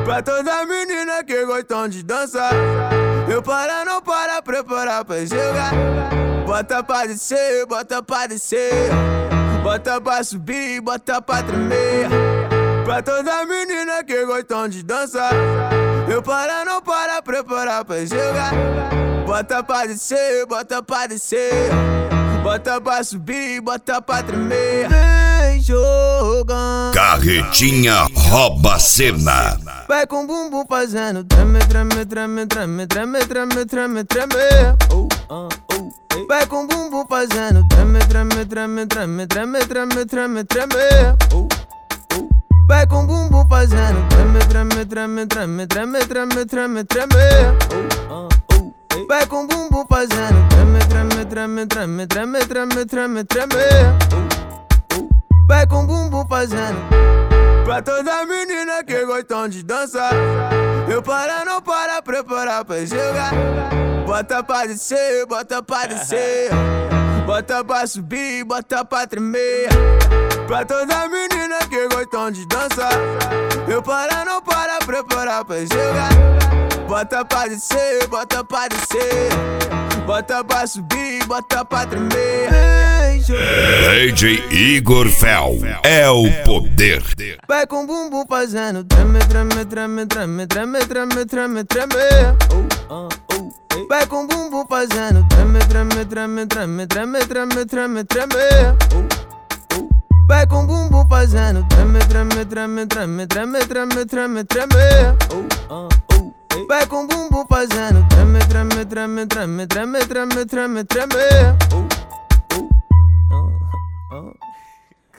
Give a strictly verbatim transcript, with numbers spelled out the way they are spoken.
Pra toda menina que gostam de dançar, eu para, não para, preparar pra jogar. Bota pra descer, bota pra descer, bota pra subir, bota pra tremer. Pra toda menina que gostam de dançar, eu para, não para, preparar pra jogar. Bota pra descer, bota pra descer, bota pra subir, bota pra tremer. Vem jogando. Carretinha rouba a cena. Vai com o bumbum fazendo treme, treme, treme, treme, treme, treme, treme, treme. Oh, uh, oh, hey. Vai com o bumbum fazendo treme, treme, treme, treme, treme, treme, treme, treme. Oh, oh. Vai com o bumbum fazendo treme, treme, treme, treme, treme, treme, treme, treme. Oh, uh, oh, hey. Vai com o bumbum fazendo treme, treme, treme, treme, treme, treme, treme, treme. Oh, oh. Vai com o bumbum fazendo. Pra toda menina que gostam de dançar, eu para, não para, preparar pra jogar. Bota pra descer, bota pra descer, bota pra subir, bota pra tremer. Pra toda menina que gostam de dançar, eu para, não para, preparar pra jogar. Bota pra descer, bota pra descer, bota pra subir, bota pra tremer. D J Igor Fel é o poder. Vai com o bumbum fazendo treme, treme, treme, treme, treme, treme, treme, treme. Oh, uh, oh, hey. Vai com o bumbum fazendo treme, treme, treme, treme, treme, treme, treme, treme. Oh, oh. Vai com o bumbum fazendo treme, treme, treme, treme, treme, treme, treme, treme. Oh, uh, oh, hey. Vai com o bumbum fazendo treme, treme, treme, treme, treme, treme, treme, treme. Oh,